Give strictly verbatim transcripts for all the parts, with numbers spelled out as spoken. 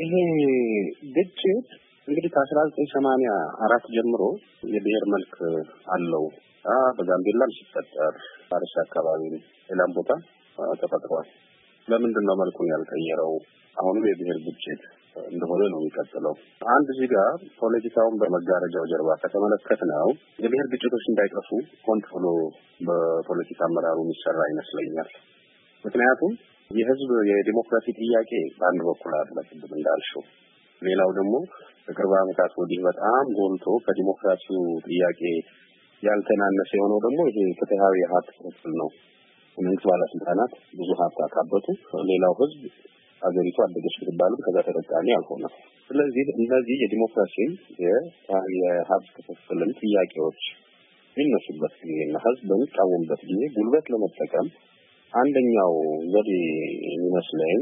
ይሄ ግጭት እንግዲህ ከ1984 ጀምሮ የብሔር መልክ አለው። አ በጋምቤላም ሲፈጠር አርሲ አካባቢ ሌላም ቦታ ተፈጥሯል። ለምንድን ነው መልኩን ያልቀየረው? አሁንም የብሔር ግጭት እንደሆነ ነው የሚቀጥለው። አንድ እዚህ ጋር ፖለቲካውን በመጋረጃው ጀርባ ከተመለከትነው የብሔር ግጭቶች እንዳይጠፉ ኮንትሮል በፖለቲካ አመራሩ የሚሰራ ይመስለኛል። ምክንያቱም የህዝብ የዲሞክራሲ ጥያቄ በአንድ በኩል አለ እንዳልሽው፣ ሌላው ደግሞ በቅርብ ዓመታት ወዲህ በጣም ጎልቶ ከዲሞክራሲው ጥያቄ ያልተናነሰ የሆነው ደግሞ ይሄ ፍትሃዊ ሀብት ክፍል ነው። መንግስት ባለስልጣናት ብዙ ሀብት አካበቱ፣ ሌላው ህዝብ አገሪቱ አደገች ብትባልም ከዛ ተጠቃሚ አልሆነም። ስለዚህ እነዚህ የዲሞክራሲ የሀብት ክፍልን ጥያቄዎች የሚነሱበት ጊዜና ህዝብ በሚቃወምበት ጊዜ ጉልበት ለመጠቀም አንደኛው ዘዴ የሚመስለኝ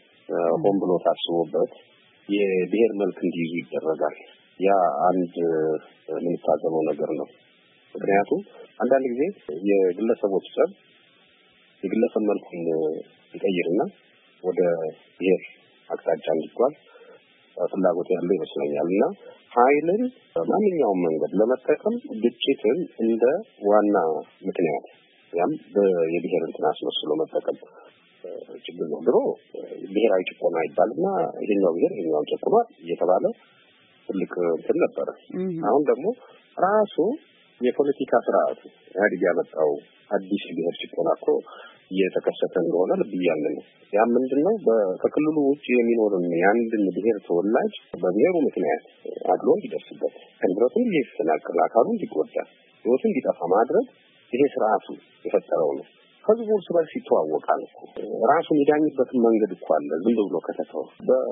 ሆን ብሎ ታስቦበት የብሔር መልክ እንዲይዙ ይደረጋል። ያ አንድ የምንታዘበው ነገር ነው። ምክንያቱም አንዳንድ ጊዜ የግለሰቦች ጸብ የግለሰብ መልኩን ይቀይርና ወደ ብሔር አቅጣጫ እንዲጓዝ ፍላጎት ያለው ይመስለኛል እና ኃይልን በማንኛውም መንገድ ለመጠቀም ግጭትን እንደ ዋና ምክንያት ያም በየብሔር እንትን አስመስሎ መጠቀም ችግር ነው። ድሮ ብሔራዊ ጭቆና ይባልና ይሄኛው ብሔር ይሄኛው ጭቆና እየተባለ ትልቅ እንትን ነበር። አሁን ደግሞ ራሱ የፖለቲካ ስርዓት ያድግ ያመጣው አዲስ ብሔር ጭቆና እኮ እየተከሰተ እንደሆነ ልብ እያልን ነው። ያ ምንድነው? በክልሉ ውጭ የሚኖርን የአንድን ብሔር ተወላጅ በብሔሩ ምክንያት አድሎ እንዲደርስበት ከንብረቱ እንዲፈናቀል አካሉ እንዲጎዳ ህይወቱ እንዲጠፋ ማድረግ ይሄ ስርዓቱ የፈጠረው ነው። ህዝቡ እርስ በርስ ይተዋወቃል እኮ ራሱን የዳኝበትን መንገድ እኮ አለ። ዝም ብሎ ከተተው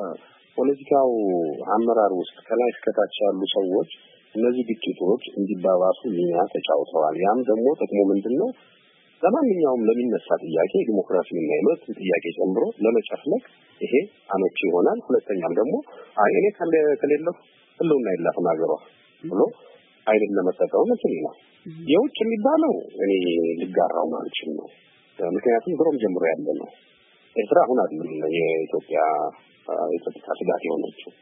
በፖለቲካው አመራር ውስጥ ከላይ እስከታች ያሉ ሰዎች እነዚህ ግጭቶች እንዲባባሱ ሚና ተጫውተዋል። ያም ደግሞ ጥቅሙ ምንድነው? ለማንኛውም ለሚነሳ ጥያቄ ዲሞክራሲና የመብት ጥያቄ ጨምሮ ለመጨፍለቅ ይሄ አመቺ ይሆናል። ሁለተኛም ደግሞ አይኔ ካለ ከሌለው ሁሉና ይላፈና አገሯ ብሎ አይደለም ለመጠቀም እንትን ይላል። የውጭ የሚባለው እኔ ልጋራው ማለት ነው። ምክንያቱም ድሮም ጀምሮ ያለ ነው። ኤርትራ አሁን አይደለም የኢትዮጵያ የጸጥታ ስጋት የሆነችው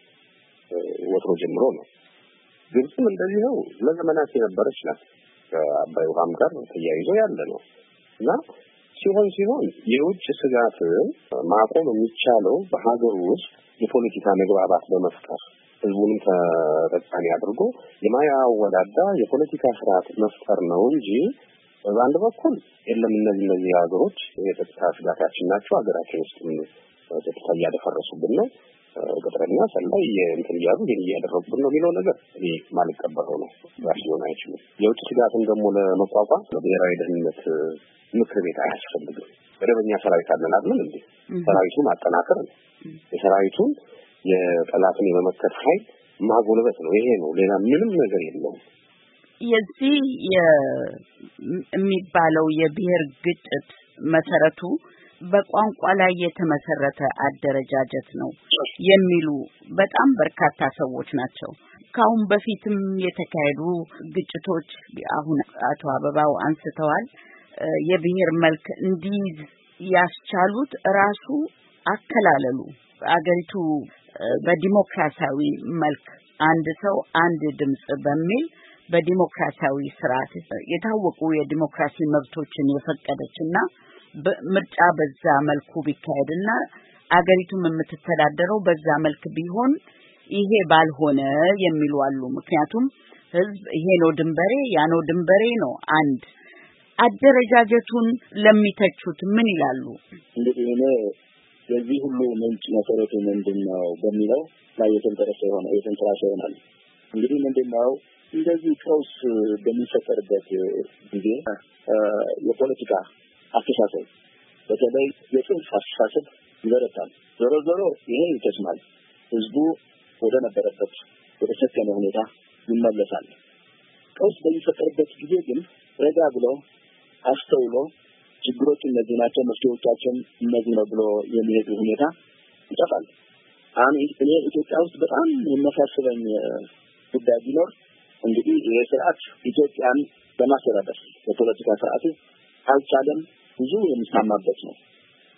ወትሮ ጀምሮ ነው። ግብጽም እንደዚህ ነው። ለዘመናት የነበረች ናት። ከአባይ ውሃም ጋር ተያይዞ ያለ ነው እና ሲሆን ሲሆን የውጭ ስጋትን ማቆም የሚቻለው በሀገር ውስጥ የፖለቲካ መግባባት በመፍጠር ህዝቡን ተጠቃሚ አድርጎ የማያወዳዳ የፖለቲካ ስርዓት መፍጠር ነው እንጂ በአንድ በኩል የለም እነዚህ እነዚህ ሀገሮች የጸጥታ ስጋታችን ናቸው፣ ሀገራችን ውስጥ ጸጥታ እያደፈረሱብን ነው፣ ቅጥረኛ ሰላይ እንትን እያሉ ግን እያደረጉብን ነው የሚለው ነገር እኔ ማልቀበለው ነው። ራስ ሊሆን አይችልም። የውጭ ስጋትን ደግሞ ለመቋቋም ብሔራዊ ደህንነት ምክር ቤት አያስፈልግም። መደበኛ ሰራዊት አለን አይደል እንዴ? ሰራዊቱን ማጠናከር ነው። የሰራዊቱን የጠላትን የመመከት ኃይል ማጎልበት ነው። ይሄ ነው፣ ሌላ ምንም ነገር የለውም። የዚህ የሚባለው የብሔር ግጭት መሰረቱ በቋንቋ ላይ የተመሰረተ አደረጃጀት ነው የሚሉ በጣም በርካታ ሰዎች ናቸው። ካሁን በፊትም የተካሄዱ ግጭቶች አሁን አቶ አበባው አንስተዋል። የብሔር መልክ እንዲይዝ ያስቻሉት ራሱ አከላለሉ አገሪቱ በዲሞክራሲያዊ መልክ አንድ ሰው አንድ ድምጽ በሚል በዲሞክራሲያዊ ስርዓት የታወቁ የዲሞክራሲ መብቶችን የፈቀደችና ምርጫ በዛ መልኩ ቢካሄድና አገሪቱም የምትተዳደረው በዛ መልክ ቢሆን ይሄ ባልሆነ የሚሉ አሉ። ምክንያቱም ህዝብ ይሄ ነው ድንበሬ ያ ነው ድንበሬ ነው። አንድ አደረጃጀቱን ለሚተቹት ምን ይላሉ? እንግዲህ እኔ የዚህ ሁሉ ምንጭ መሰረቱ ምንድነው በሚለው ላይ የተንተረሰ ሆነ የተንተራሰ ይሆናል። እንግዲህ ምንድነው እንደዚህ ቀውስ በሚፈጠርበት ጊዜ የፖለቲካ አስተሳሰብ በተለይ የጽንፍ አስተሳሰብ ይበረታል። ዞሮ ዞሮ ይሄ ይተስማል። ህዝቡ ወደ ነበረበት ወደ ሰከነ ሁኔታ ይመለሳል። ቀውስ በሚፈጠርበት ጊዜ ግን ረጋ ብሎ አስተውሎ ችግሮች እነዚህ ናቸው መፍትሄዎቻችን እነዚህ ነው ብሎ የሚሄዱ ሁኔታ ይጠፋል። አሁን እኔ ኢትዮጵያ ውስጥ በጣም የሚያሳስበኝ ጉዳይ ቢኖር እንግዲህ የስርዓት ኢትዮጵያን በማስተዳደር የፖለቲካ ስርዓቱ አልቻለም። ብዙ የሚስማማበት ነው።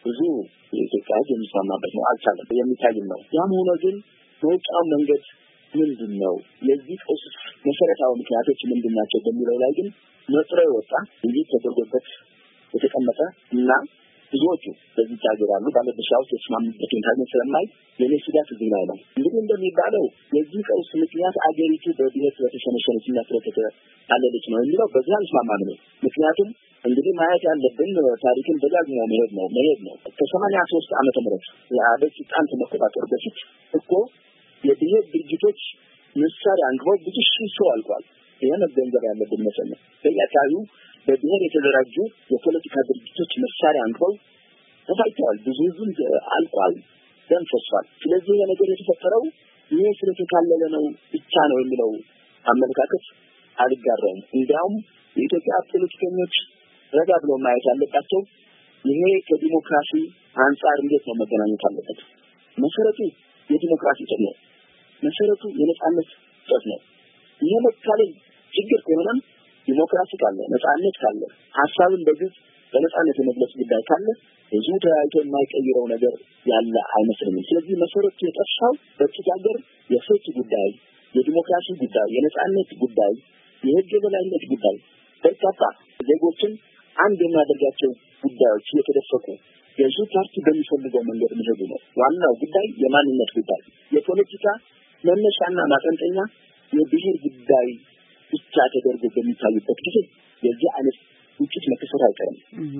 ብዙ የኢትዮጵያ ሕዝብ የሚስማማበት ነው። አልቻለም፣ የሚታይም ነው። ያም ሆኖ ግን መውጫው መንገድ ምንድን ነው? የዚህ ቀውስ መሰረታዊ ምክንያቶች ምንድን ናቸው በሚለው ላይ ግን መጥሮ የወጣ ውይይት ተደርጎበት የተቀመጠ እና ብዙዎቹ በዚህ ሀገር ያሉ ባለድርሻዎች የተስማሙበት ኢንተርኔት ስለማይ የኔ ስጋት እዚህ ላይ ነው። እንግዲህ እንደሚባለው የዚህ ቀውስ ምክንያት አገሪቱ በብሔር ስለተሸነሸነችና ስለተታለለች ነው የሚለው በዚህ አልስማማም ነው። ምክንያቱም እንግዲህ ማየት ያለብን ታሪክን ደጋግሞ መሄድ ነው መሄድ ነው። ከሰማንያ ሶስት ዓመተ ምህረት የአደግ ስልጣን ከመቆጣጠር በፊት እኮ የብሔር ድርጅቶች መሳሪያ አንግበው ብዙ ሺህ ሰው አልቋል። ይሄ መገንዘብ ያለብን መሰለኝ። በየአካባቢው በብሔር የተደራጁ የፖለቲካ ድርጅቶች መሳሪያ አንግበው ተፋይተዋል። ብዙ ህዝብ አልቋል፣ ደም ፈሷል። ስለዚህ ይሄ ነገር የተፈጠረው ይሄ ስለተካለለ ነው ብቻ ነው የሚለው አመለካከት አልጋራም። እንዲያውም የኢትዮጵያ ፖለቲከኞች ረጋ ብለው ማየት ያለባቸው ይሄ ከዲሞክራሲ አንጻር እንዴት ነው መገናኘት አለበት። መሰረቱ የዲሞክራሲ ጥቅም ነው። መሰረቱ የነጻነት ጥቅም ነው። ይሄ መካለል ችግር ከሆነም ዲሞክራሲ ካለ ነጻነት ካለ ሐሳብን በግልጽ በነጻነት የመግለጽ ጉዳይ ካለ ብዙ ተያይቶ የማይቀይረው ነገር ያለ አይመስልም። ስለዚህ መሰረቱ የጠፋው በዚህ ሀገር የፍትህ ጉዳይ፣ የዲሞክራሲ ጉዳይ፣ የነጻነት ጉዳይ፣ የህግ የበላይነት ጉዳይ በርካታ ዜጎችን አንድ የሚያደርጋቸው ጉዳዮች እየተደፈቁ የዙ ፓርቲ በሚፈልገው መንገድ መሄዱ ነው። ዋናው ጉዳይ የማንነት ጉዳይ፣ የፖለቲካ መነሻና ማጠንጠኛ የብሔር ጉዳይ ብቻ ተደርጎ በሚታይበት ጊዜ የዚህ አይነት ውጭት መከሰት አይቀርም።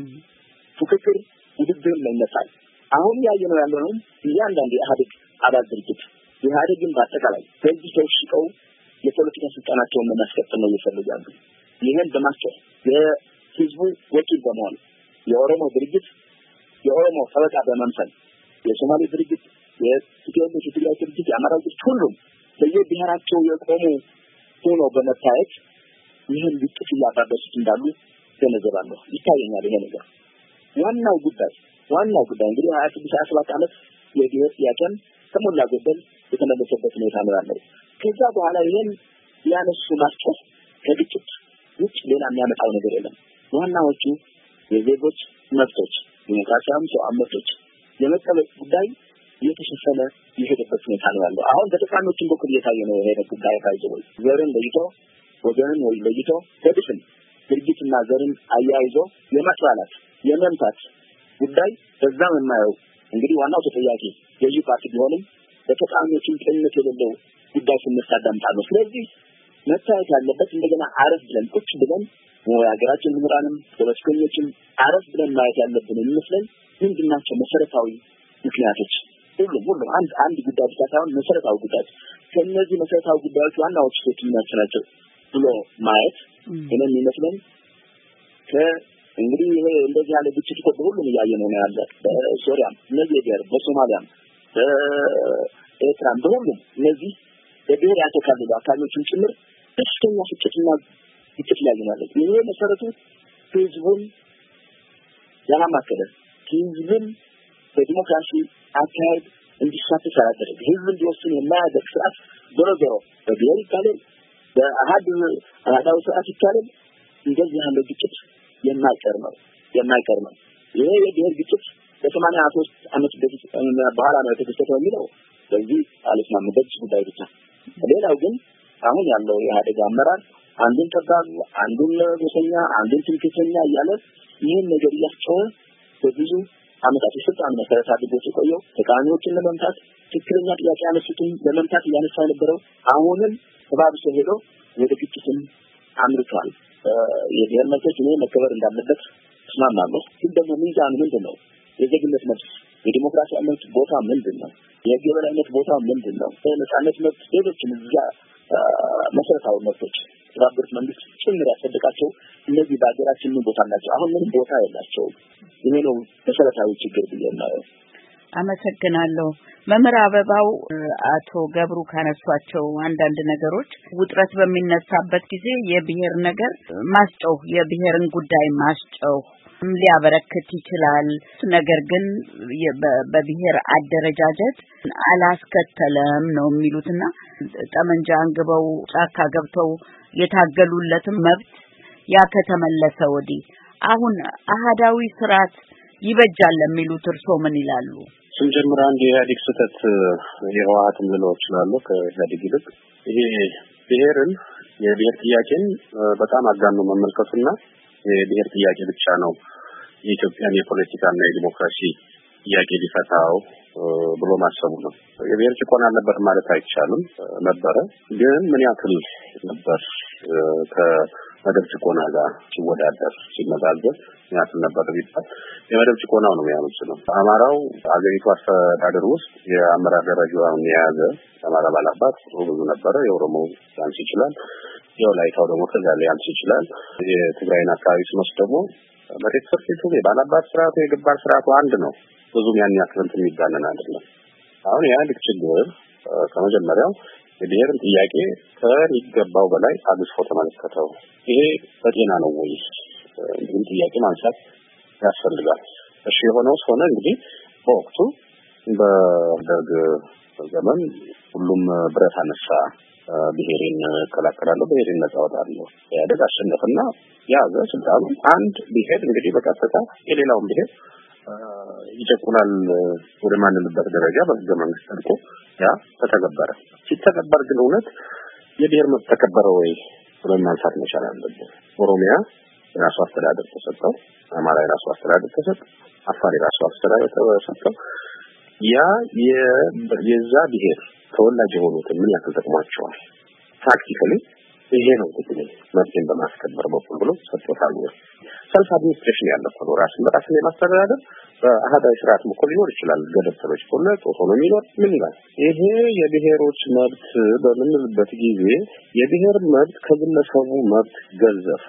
ፉክክር ውድድር ላይ ይነሳል። አሁን ያየነው ያለው እያንዳንዱ የኢህአዴግ አባል ድርጅት ኢህአዴግን በአጠቃላይ በዚህ ተሽቀው የፖለቲካ ስልጣናቸውን ለማስቀጠል ነው ይፈልጋሉ። ይሄን በማስቀጠል የህዝቡ ወኪል በመሆን የኦሮሞ ድርጅት የኦሮሞ ሰበቃ በመምሰል የሶማሌ ድርጅት የኢትዮጵያ የትግራይ ድርጅት የአማራ ድርጅት ሁሉም በየብሔራቸው የቆሙ ሆኖ በመታየት ይህን ግጭት እያባበሱት እንዳሉ ገነዘባለሁ። ይታየኛል ይሄ ነገር። ዋናው ጉዳይ ዋናው ጉዳይ እንግዲህ ሀያ ስድስት ሀያ ሰባት ዓመት የብሔር ጥያቄን ከሞላ ጎደል የተመለሰበት ሁኔታ ነው ያለው። ከዛ በኋላ ይሄን ያነሱ ማስቀር ከግጭት ውጭ ሌላ የሚያመጣው ነገር የለም። ዋናዎቹ የዜጎች መብቶች ዲሞክራሲያዊ ሰው መብቶች የመጠበቅ ጉዳይ እየተሸፈነ የሄደበት ሁኔታ ነው ያለው። አሁን በተቃዋሚዎችም በኩል እየታየ ነው የሄደ ጉዳይ ታይዘው ዘርን ለይቶ ወገንን ወይ ለይቶ በድፍን ድርጅትና ዘርን አያይዞ የማጥላላት የመምታት ጉዳይ በዛም የማየው እንግዲህ ዋናው ተጠያቂ የጂ ፓርቲ ቢሆንም በተቃዋሚዎችም ጤንነት የሌለው ጉዳይ ስንሳዳምጣለሁ። ስለዚህ መታየት ያለበት እንደገና አረፍ ብለን ቁጭ ብለን የሀገራችን ምሁራንም ፖለቲከኞችም አረፍ ብለን ማየት ያለብን ይመስለኝ ምንድናቸው መሰረታዊ ምክንያቶች ሁሉም ሁሉም አንድ አንድ ጉዳይ ብቻ ሳይሆን መሰረታዊ ጉዳይ ከነዚህ መሰረታዊ ጉዳዮች ዋናዎቹ የትኛቸው ናቸው ብሎ ማየት እኔም ይመስለኝ ከእንግዲህ ይሄ እንደዚህ ያለ ግጭት እኮ ሁሉም እያየነው ነው ያለ በሶሪያም እነዚህ የብሔር በሶማሊያም በኤርትራም በሁሉም እነዚህ የብሔር ያተካለሉ አካባቢዎችን ጭምር ከፍተኛ ፍጭትና ግጭት ላይ ነው። ይሄ መሰረቱ ህዝቡን ያላማከለ ህዝቡን በዲሞክራሲ አካሄድ እንዲሳተፍ ያደረገ ህዝብ እንዲወስን የማያደርግ ስርዓት ዞሮ ዞሮ በብሔር ይካለል በአሃድ አሃዳዊ ስርዓት ይካለል እንደዚህ ያለ ግጭት የማይቀር ነው የማይቀር ነው። ይሄ የብሔር ግጭት በሰማንያ ሶስት ዓመት በፊት በኋላ ነው የተከሰተው የሚለው በዚህ አልስማምበት ጉዳይ ብቻ። ሌላው ግን አሁን ያለው የኢህአዴግ አመራር አንዱን ተባሉ አንዱን ጎሰኛ አንዱን ትምክህተኛ እያለ ይህን ነገር እያስጨወ በብዙ አመታት የስልጣን መሰረት አድርጎ ሲቆየው ተቃዋሚዎችን ለመምታት ትክክለኛ ጥያቄ ያነሱትን ለመምታት እያነሳ የነበረው አሁንም ተባብሶ ሄዶ ወደ ግጭትም አምርቷል። የብሔር መብቶች ነው መከበር እንዳለበት ተስማማለሁ። ግን ደግሞ ሚዛን ምንድነው? የዜግነት መብት የዲሞክራሲ መብት ቦታ ምንድነው? የህግ የበላይነት ቦታ ምንድነው? የነጻነት መብት ሌሎችም እዛ መሰረታዊ መብቶች የተባበሩት መንግስት ጭምር ያጸደቃቸው እነዚህ በአገራችን ምን ቦታ አላቸው? አሁን ምንም ቦታ የላቸውም። ይሄ ነው መሰረታዊ ችግር ብዬናው። አመሰግናለሁ። መምህር አበባው አቶ ገብሩ ካነሷቸው አንዳንድ ነገሮች ውጥረት በሚነሳበት ጊዜ የብሔር ነገር ማስጨው የብሔርን ጉዳይ ማስጨው ሊያበረክት ይችላል። ነገር ግን በብሔር አደረጃጀት አላስከተለም ነው የሚሉትና ጠመንጃ አንግበው ጫካ ገብተው የታገሉለትም መብት ያ ከተመለሰ ወዲህ አሁን አሃዳዊ ስርዓት ይበጃል ለሚሉት እርሶ ምን ይላሉ? ስንጀምር አንድ የኢህአዴግ ስህተት የህወሓትን ልለው እችላለሁ ከኢህአዴግ ይልቅ ይሄ ብሔርን የብሔር ጥያቄን በጣም አጋኖ መመልከቱና የብሔር ጥያቄ ብቻ ነው የኢትዮጵያን የፖለቲካና የዲሞክራሲ ጥያቄ ሊፈታው ብሎ ማሰቡ ነው። የብሔር ጭቆና ነበር ማለት አይቻልም። ነበረ፣ ግን ምን ያክል ነበር ከመደብ ጭቆና ጋር ሲወዳደር ሲመዛዘን ምን ያክል ነበር ቢባል የመደብ ጭቆናው ነው የሚያመጣው። አማራው አገሪቱ አስተዳደር ውስጥ የአመራር ደረጃውን የያዘ አማራ ባላባት ብዙ ነበረ። የኦሮሞ ያንስ ይችላል፣ የወላይታው ደግሞ ከዛ ላይ ያንስ ይችላል። የትግራይን አካባቢ ስንወስድ ደግሞ መሬት ፍርፊቱ የባላባት ስርዓቱ የግባር ስርዓቱ አንድ ነው። ብዙም ያን ያክል የሚባለን አይደለም። አሁን የኢህአዴግ ችግር ከመጀመሪያው የብሔርን ጥያቄ ከሚገባው በላይ አግዝፎ ተመለከተው። ይሄ በጤና ነው ወይ እንግዲህ ጥያቄ ማንሳት ያስፈልጋል። እሺ የሆነው ሆነ እንግዲህ በወቅቱ በደርግ ዘመን ሁሉም ብረት አነሳ፣ ብሔርን ከላከራለሁ ብሔርን ነፃ አወጣለሁ ኢህአዴግ አሸነፈና ያዘ ስልጣኑ። አንድ ብሔር እንግዲህ በቀጥታ የሌላውን ብሔር ይጨቁናል ወደ ማንነበት ደረጃ በህገ መንግስት ተልቆ ያ ተተገበረ። ሲተገበር ግን እውነት የብሔር መብት ተከበረ ወይ ብለን ማንሳት መቻል አለብን። ኦሮሚያ የራሱ አስተዳደር ተሰጠው፣ አማራ የራሱ አስተዳደር ተሰጠው፣ አፋር የራሱ አስተዳደር ተሰጠው። ያ የዛ ብሔር ተወላጅ የሆኑትን ምን ያክል ተጠቅሟቸዋል? ፕራክቲካሊ ይሄ ነው ጥቅሙ መብትን በማስከበር በኩል ብሎ ሰጥቶታል። ሰልፍ አድሚኒስትሬሽን ያለው ነው። ራስን በራስን የማስተዳደር በአህዳዊ ስርዓት መኮል ሊኖር ይችላል። ገደብ ተበጅቶለት ኦቶኖሚ ይኖር ምን ይላል? ይሄ የብሔሮች መብት በምንልበት ጊዜ የብሔር መብት ከግለሰቡ መብት ገዘፈ።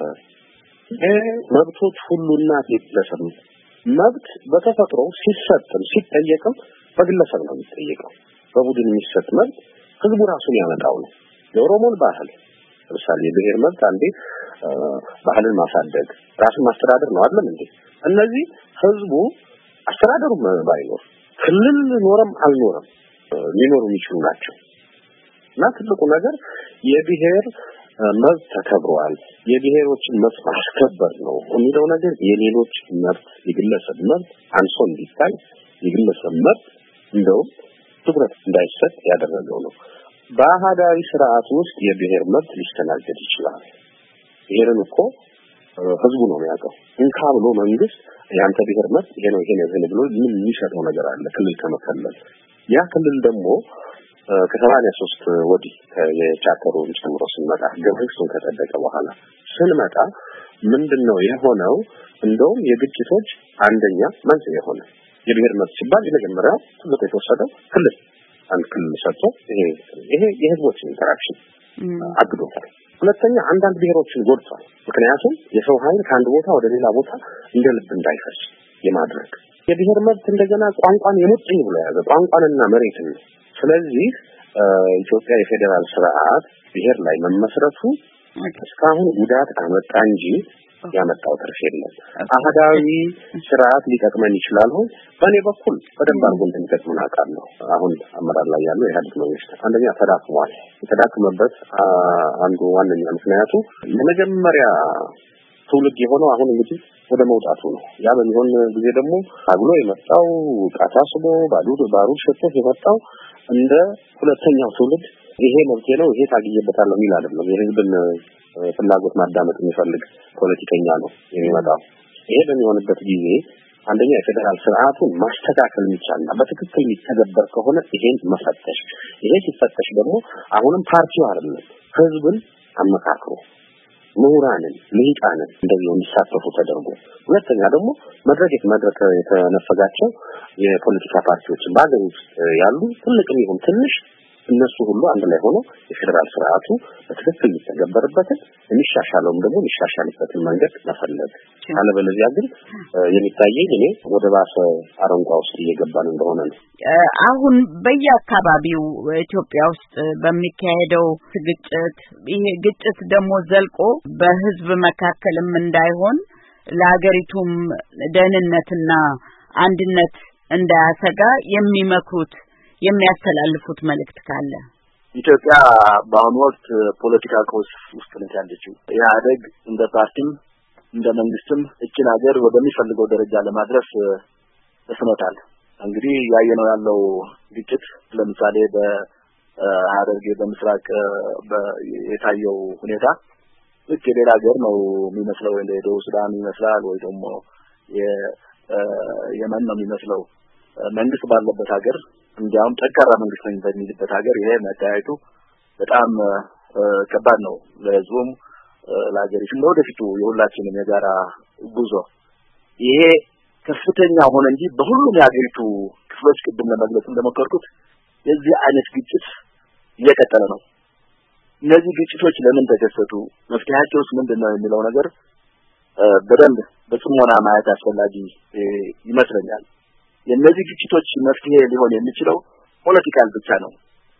መብቶች ሁሉና ግለሰብ መብት በተፈጥሮ ሲሰጥም ሲጠየቅም በግለሰብ ነው የሚጠየቀው። በቡድን የሚሰጥ መብት ህዝቡ ራሱን ያመጣው ነው። የኦሮሞን ባህል ለምሳሌ የብሔር መብት አንዴ ባህልን ማሳደግ ራስን ማስተዳደር ነው አይደል እንዴ? እነዚህ ህዝቡ አስተዳደሩ ባይኖር ክልል ኖረም አልኖረም ሊኖሩ የሚችሉ ናቸው። እና ትልቁ ነገር የብሔር መብት ተከብሯል፣ የብሔሮችን መብት ማስከበር ነው የሚለው ነገር የሌሎች መብት የግለሰብ መብት አንሶ እንዲታይ የግለሰብ መብት እንደው ትኩረት እንዳይሰጥ ያደረገው ነው። በአህዳዊ ስርዓት ውስጥ የብሔር መብት ሊስተናገድ ይችላል። ይሄንን እኮ ህዝቡ ነው የሚያውቀው። እንካ ብሎ መንግስት ያንተ ብሔር መብት ይሄ ነው ይሄ ነው ብሎ ምን የሚሸጠው ነገር አለ? ክልል ከመከለል ያ ክልል ደግሞ ከሰማንያ ሶስት ወዲህ የቻርተሩን ጨምሮ ስንመጣ ገበንሱን ከጸደቀ በኋላ ስንመጣ ምንድነው የሆነው? እንደውም የግጭቶች አንደኛ መንስኤ የሆነ የብሔር መብት ሲባል የመጀመሪያው ትልቁ የተወሰደው ክልል አንድ ክልል ሰጥቶ ይሄ ይሄ የህዝቦችን ኢንተራክሽን አግዶታል። ሁለተኛ አንዳንድ ብሔሮችን ጎድቷል። ምክንያቱም የሰው ኃይል ከአንድ ቦታ ወደ ሌላ ቦታ እንደ ልብ እንዳይፈስ የማድረግ የብሔር መብት እንደገና ቋንቋን የሙጥኝ ብሎ ያዘ ቋንቋንና መሬትን። ስለዚህ ኢትዮጵያ የፌደራል ስርዓት ብሔር ላይ መመስረቱ እስካሁን ጉዳት አመጣ እንጂ ያመጣው ትርፍ የለም። አህዳዊ ስርዓት ሊጠቅመን ይችላል ሆይ በእኔ በኩል በደንብ አድርጎ እንደሚጠቅመን አውቃለሁ። አሁን አመራር ላይ ያለው የኢህአዴግ መንግስት አንደኛ ተዳክሟል። የተዳከመበት አንዱ ዋነኛ ምክንያቱ የመጀመሪያ ትውልድ የሆነው አሁን እንግዲህ ወደ መውጣቱ ነው። ያ በሚሆን ጊዜ ደግሞ አግሎ የመጣው ቃታስቦ ባሉ ባሩ ሸቶ የመጣው እንደ ሁለተኛው ትውልድ ይሄ መብቴ ነው ይሄ ታግየበታለሁ የሚል አይደለም። የህዝብን ፍላጎት ማዳመጥ የሚፈልግ ፖለቲከኛ ነው የሚመጣው። ይሄ በሚሆንበት ጊዜ አንደኛ የፌደራል ስርዓቱን ማስተካከል የሚቻልና በትክክል የሚተገበር ከሆነ ይሄን መፈተሽ፣ ይሄ ሲፈተሽ ደግሞ አሁንም ፓርቲው አይደለም ህዝብን አመካክሮ ምሁራንን ልሂቃንን እንደዚህ እንዲሳተፉ ተደርጎ፣ ሁለተኛ ደግሞ መድረክ መድረክ የተነፈጋቸው የፖለቲካ ፓርቲዎችን በአገር ውስጥ ያሉ ትልቅም ይሁን ትንሽ እነሱ ሁሉ አንድ ላይ ሆኖ የፌደራል ስርዓቱ በትክክል የሚተገበርበትን የሚሻሻለውም ደግሞ የሚሻሻልበትን መንገድ መፈለግ። አለበለዚያ ግን የሚታየኝ እኔ ወደ ባሰ አረንቋ ውስጥ እየገባን እንደሆነ ነው። አሁን በየአካባቢው ኢትዮጵያ ውስጥ በሚካሄደው ግጭት ይሄ ግጭት ደግሞ ዘልቆ በህዝብ መካከልም እንዳይሆን ለሀገሪቱም ደህንነትና አንድነት እንዳያሰጋ የሚመክሩት የሚያስተላልፉት መልእክት ካለ? ኢትዮጵያ በአሁኑ ወቅት ፖለቲካ ቀውስ ውስጥ ነች ያለችው። ኢህአዴግ እንደ ፓርቲም እንደ መንግስትም እችን ሀገር ወደሚፈልገው ደረጃ ለማድረስ ተስኖታል። እንግዲህ ያየነው ያለው ግጭት ለምሳሌ በሐረርጌ በምስራቅ የታየው ሁኔታ ልክ የሌላ ሀገር ነው የሚመስለው፣ እንደ ደቡብ ሱዳን ይመስላል ወይ ደግሞ የየመን ነው የሚመስለው። መንግስት ባለበት ሀገር እንዲያውም ጠንካራ መንግስት ነው በሚልበት ሀገር ይሄ መታየቱ በጣም ከባድ ነው ለህዝቡም ለሀገሪቱም ወደፊቱ የሁላችንም የጋራ ጉዞ። ይሄ ከፍተኛ ሆነ እንጂ በሁሉም የሀገሪቱ ክፍሎች ቅድም ለመግለጽ እንደሞከርኩት የዚህ አይነት ግጭት እየቀጠለ ነው። እነዚህ ግጭቶች ለምን ተከሰቱ፣ መፍትሄያቸውስ ምንድነው የሚለው ነገር በደንብ በጽሞና ማየት አስፈላጊ ይመስለኛል። የእነዚህ ግጭቶች መፍትሄ ሊሆን የሚችለው ፖለቲካል ብቻ ነው።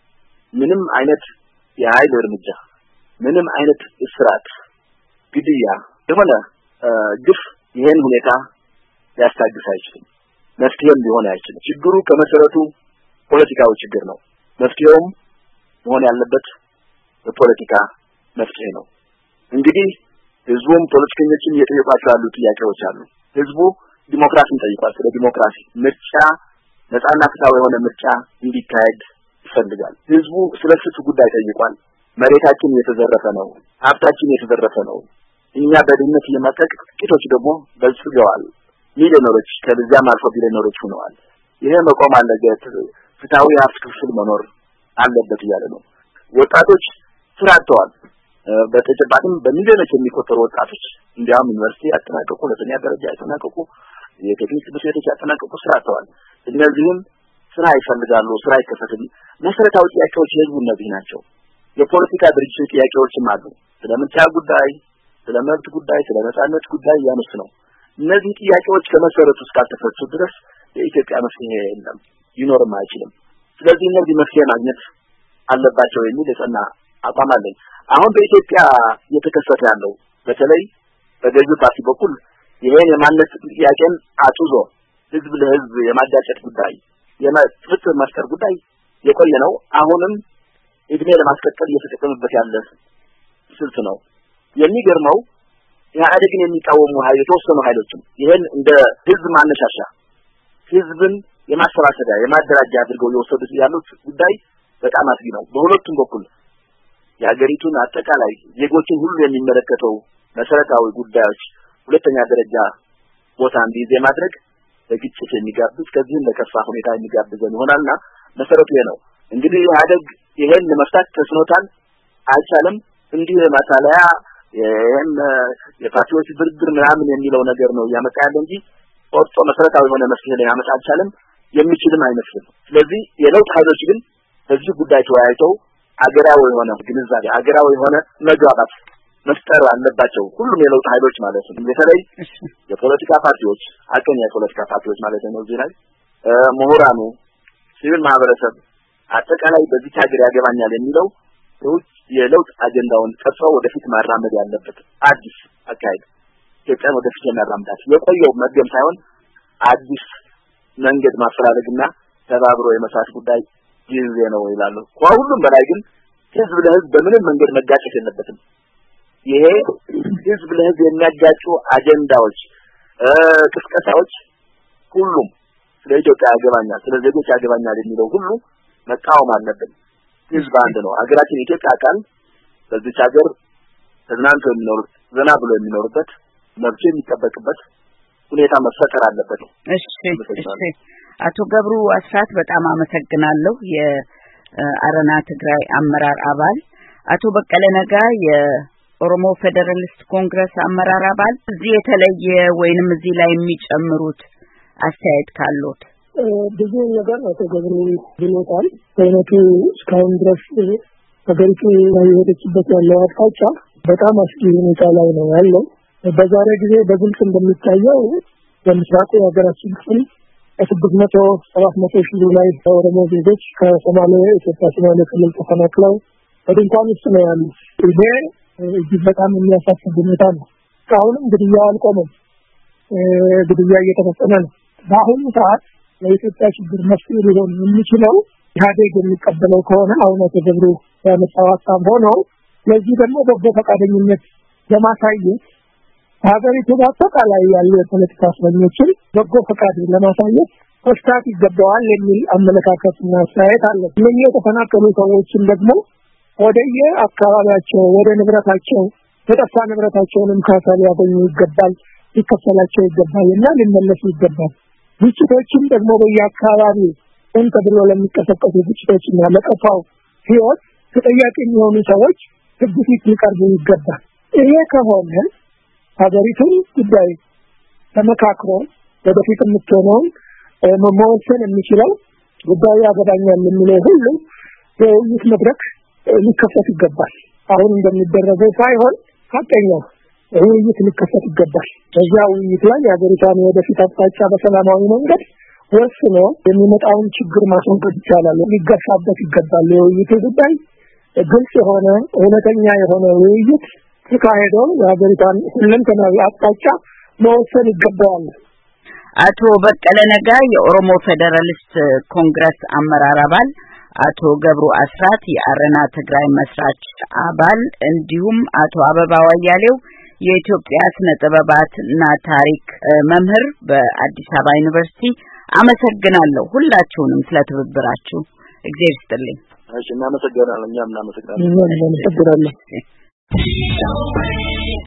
ምንም አይነት የኃይል እርምጃ፣ ምንም አይነት እስራት፣ ግድያ የሆነ ግፍ ይሄን ሁኔታ ሊያስታግስ አይችልም፣ መፍትሄም ሊሆን አይችልም። ችግሩ ከመሰረቱ ፖለቲካዊ ችግር ነው። መፍትሄውም መሆን ያለበት በፖለቲካ መፍትሄ ነው። እንግዲህ ህዝቡም ፖለቲከኞችም እየጠየቋቸው ያሉ ጥያቄዎች አሉ። ህዝቡ ዲሞክራሲን ጠይቋል። ስለ ዲሞክራሲ ምርጫ፣ ነፃና ፍትሃዊ የሆነ ምርጫ እንዲካሄድ ይፈልጋል። ህዝቡ ስለ ፍትህ ጉዳይ ጠይቋል። መሬታችን እየተዘረፈ ነው፣ ሀብታችን እየተዘረፈ ነው፣ እኛ በድህነት እየማቀቅ ጥቂቶች ደግሞ በልጽገዋል፣ ሚሊዮነሮች ከዚያም አልፎ ቢሊዮነሮች ሆነዋል። ይሄ መቆም አለበት፣ ፍትሃዊ ሀብት ክፍል መኖር አለበት እያለ ነው። ወጣቶች ስራ አጥተዋል። በተጨባጭም በሚሊዮኖች የሚቆጠሩ ወጣቶች እንዲያውም ዩኒቨርሲቲ ያጠናቀቁ፣ ሁለተኛ ደረጃ ያጠናቀቁ፣ የቴክኒክ ትምህርት ቤቶች ያጠናቀቁ ስራ አጥተዋል። እነዚህም ስራ ይፈልጋሉ፣ ስራ ይከፈትም። መሰረታዊ ጥያቄዎች የህዝቡ እነዚህ ናቸው። የፖለቲካ ድርጅቶች ጥያቄዎችም አሉ። ስለ ምርጫ ጉዳይ፣ ስለ መብት ጉዳይ፣ ስለ ነፃነት ጉዳይ ያነሱ ነው። እነዚህ ጥያቄዎች ከመሰረቱ እስካልተፈቱ ድረስ የኢትዮጵያ መፍትሄ የለም፣ ሊኖርም አይችልም። ስለዚህ እነዚህ መፍትሄ ማግኘት አለባቸው የሚል የጸና አቋም አለኝ። አሁን በኢትዮጵያ የተከሰተ ያለው በተለይ በገዢው ፓርቲ በኩል ይሄን የማንነት ጥያቄን አጥዞ ህዝብ ለህዝብ የማጋጨት ጉዳይ፣ የፍትህ መፍጠር ጉዳይ የቆየ ነው። አሁንም እድሜ ለማስቀጠል እየተጠቀመበት ያለ ስልት ነው። የሚገርመው ኢህአዴግን የሚቃወሙ ኃይል የተወሰኑ ኃይሎችም ይሄን እንደ ህዝብ ማነሻሻ ህዝብን የማሰባሰቢያ የማደራጃ አድርገው የወሰዱት ያሉት ጉዳይ በጣም አስጊ ነው። በሁለቱም በኩል የሀገሪቱን አጠቃላይ ዜጎችን ሁሉ የሚመለከተው መሰረታዊ ጉዳዮች ሁለተኛ ደረጃ ቦታ እንዲይዝ የማድረግ በግጭት የሚጋብዝ ከዚህም ለከፋ ሁኔታ የሚጋብዘን ይሆናልና መሰረቱ ይሄ ነው። እንግዲህ ኢህአዴግ ይሄን ለመፍታት ተስኖታል፣ አልቻለም። እንዲህ ማሳለያ ይሄን የፓርቲዎች ድርድር ምናምን የሚለው ነገር ነው ያመጣ ያለ እንጂ ወጥቶ መሰረታዊ የሆነ መፍትሄ ሊያመጣ አልቻለም፣ የሚችልም አይመስልም። ስለዚህ የለውጥ ኃይሎች ግን በዚህ ጉዳይ ተወያይተው አገራዊ የሆነ ግንዛቤ አገራዊ የሆነ መግባባት መፍጠር አለባቸው። ሁሉም የለውጥ ኃይሎች ማለት ነው። በተለይ የፖለቲካ ፓርቲዎች፣ አቀኛ የፖለቲካ ፓርቲዎች ማለት ነው። እዚህ ላይ ምሁራኑ፣ ሲቪል ማህበረሰብ አጠቃላይ በዚህ ሀገር ያገባኛል የሚለው የለውጥ አጀንዳውን ቀርጾ ወደፊት ማራመድ ያለበት አዲስ አካሄድ ኢትዮጵያን ወደፊት የሚያራምዳት የቆየው መገም ሳይሆን አዲስ መንገድ ማፈላለግና ተባብሮ የመስራት ጉዳይ ጊዜ ነው ይላሉ። ከሁሉም በላይ ግን ህዝብ ለህዝብ በምንም መንገድ መጋጨት የለበትም። ይሄ ህዝብ ለህዝብ የሚያጋጩ አጀንዳዎች፣ ቅስቀሳዎች ሁሉም ስለ ኢትዮጵያ ያገባኛል፣ ስለ ዜጎች ያገባኛል የሚለው ሁሉ መቃወም አለብን። ህዝብ አንድ ነው። ሀገራችን ኢትዮጵያ አካል በዚህ ሀገር ተዝናንቶ የሚኖር ዘና ብሎ የሚኖርበት መብት የሚጠበቅበት ሁኔታ መፈጠር አለበት። እሺ እሺ። አቶ ገብሩ አስራት በጣም አመሰግናለሁ። የአረና ትግራይ አመራር አባል፣ አቶ በቀለ ነጋ የኦሮሞ ፌደራሊስት ኮንግረስ አመራር አባል፣ እዚህ የተለየ ወይንም እዚህ ላይ የሚጨምሩት አስተያየት ካሉት? ብዙ ነገር አቶ ገብሩ ብሎታል። በእውነቱ እስካሁን ድረስ ሀገሪቱ የሄደችበት ያለው አቅጣጫ በጣም አስጊ ሁኔታ ላይ ነው ያለው። በዛሬ ጊዜ በግልጽ እንደሚታየው በምስራቁ የሀገራችን ክፍል ከስድስት መቶ ሰባት መቶ ሺህ ላይ ኦሮሞ ዜጎች ከሶማሌ ኢትዮጵያ ሶማሌ ክልል ተፈናቅለው በድንኳን ውስጥ ነው ያሉት። ይሄ እጅግ በጣም የሚያሳስብ ሁኔታ ነው። እስካሁንም ግድያ አልቆመም፣ ግድያ እየተፈጸመ ነው። በአሁኑ ሰዓት ለኢትዮጵያ ችግር መፍትሄ ሊሆን የሚችለው ኢህአዴግ የሚቀበለው ከሆነ አሁን ተገብሮ ያመጣው ሀሳብ ሆኖ ለዚህ ደግሞ በጎ ፈቃደኝነት ለማሳየት ሀገሪቱ በአጠቃላይ ያሉ የፖለቲካ እስረኞችን በጎ ፈቃድ ለማሳየት መፍታት ይገባዋል የሚል አመለካከትና አስተያየት አለ። እነዚህ የተፈናቀሉ ሰዎችን ደግሞ ወደየ አካባቢያቸው ወደ ንብረታቸው የጠፋ ንብረታቸውንም ካሳ ሊያገኙ ይገባል፣ ሊከፈላቸው ይገባል እና ሊመለሱ ይገባል። ግጭቶችን ደግሞ በየአካባቢው እንተ ብሎ ለሚቀሰቀሱ ግጭቶችና ለጠፋው ህይወት ተጠያቂ የሚሆኑ ሰዎች ህግ ፊት ሊቀርቡ ይገባል። ይሄ ከሆነ ሀገሪቱን ጉዳይ ተመካክሮ ወደፊት የምትሆነውን መወሰን የሚችለው ጉዳዩ ያገባኛል የሚለው ሁሉ የውይይት መድረክ ሊከፈት ይገባል። አሁን እንደሚደረገው ሳይሆን ሀቀኛ ውይይት ሊከፈት ይገባል። በዛ ውይይት ላይ የሀገሪቷን ወደፊት አቅጣጫ በሰላማዊ መንገድ ወስኖ የሚመጣውን ችግር ማስወገድ ይቻላል፣ ሊገፋበት ይገባል። የውይይቱ ጉዳይ ግልጽ የሆነ እውነተኛ የሆነ ውይይት ተካሄዶ የሀገሪቷን ሁለንተናዊ አቅጣጫ መወሰን ይገባዋል። አቶ በቀለ ነጋ የኦሮሞ ፌደራሊስት ኮንግረስ አመራር አባል፣ አቶ ገብሩ አስራት የአረና ትግራይ መስራች አባል እንዲሁም አቶ አበባው አያሌው የኢትዮጵያ ስነ ጥበባትና ታሪክ መምህር በአዲስ አበባ ዩኒቨርሲቲ አመሰግናለሁ ሁላችሁንም ስለተባበራችሁ። እግዚአብሔር ይስጥልኝ። እሺ እናመሰግናለን። እኛም እናመሰግናለን።